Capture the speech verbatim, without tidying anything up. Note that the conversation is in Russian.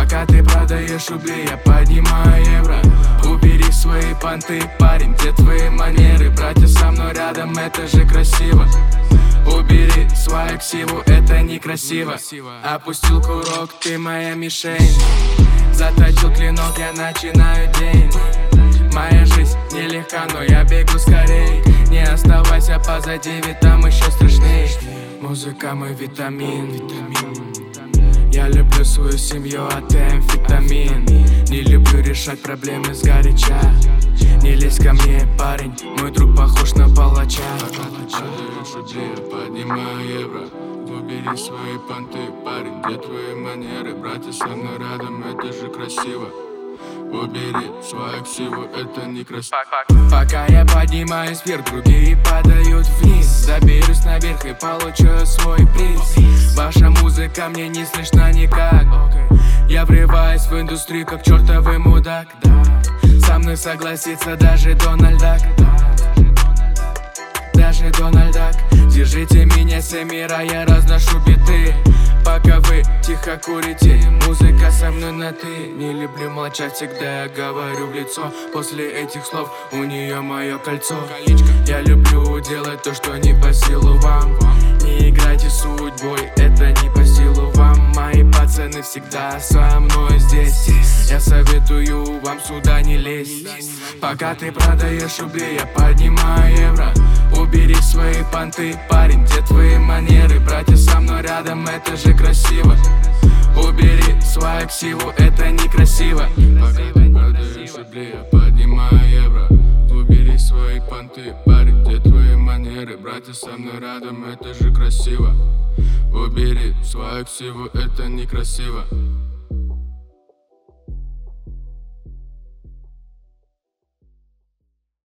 Пока ты продаешь рубли, я поднимаю евро. Убери свои понты, парень, где твои манеры? Братья со мной рядом, это же красиво. Убери свою ксиву, это некрасиво. Опустил курок, ты моя мишень. Заточил клинок, я начинаю день. Моя жизнь нелегка, но я бегу скорей. Не оставайся позади, ведь там еще страшней. Музыка мой витамин, витамин. Я люблю свою семью, а ты амфетамин. Не люблю решать проблемы сгоряча. Не лезь ко мне, парень, мой друг похож на палача. Поднимаю евро. Убери свои понты, парень, где твои манеры? Братья со мной рядом, это же красиво. Убери свою ксиву, это некрасиво. Пока я поднимаюсь вверх, другие падают вниз. Заберусь наверх и получу свой приз. Ваша музыка мне не слышна никак. Я врываюсь в индустрию, как чертовый мудак. Со мной согласится даже Дональд Дак. Даже Дональд Дак. Держите меня, все мира, я разношу биты. Пока вы тихо курите, музыка со мной на ты. Не люблю молчать, всегда я говорю в лицо. После этих слов у нее мое кольцо. Я люблю делать то, что не по силу вам. Не играйте судьбой, это не по силу вам. Мои пацаны всегда со мной здесь. Я советую вам сюда не лезть. Пока ты продаешь рубли, я поднимаю евро. Убери свои понты, парень, где твои манеры? Братья со мной рядом, это же красиво. Убери свою ксиву, это некрасиво. Пока ты продаешь рубли, я поднимаю евро. Убери свои понты, парень, где твои манеры? Братья со мной рядом, это же красиво. Убери свою ксиву, это некрасиво.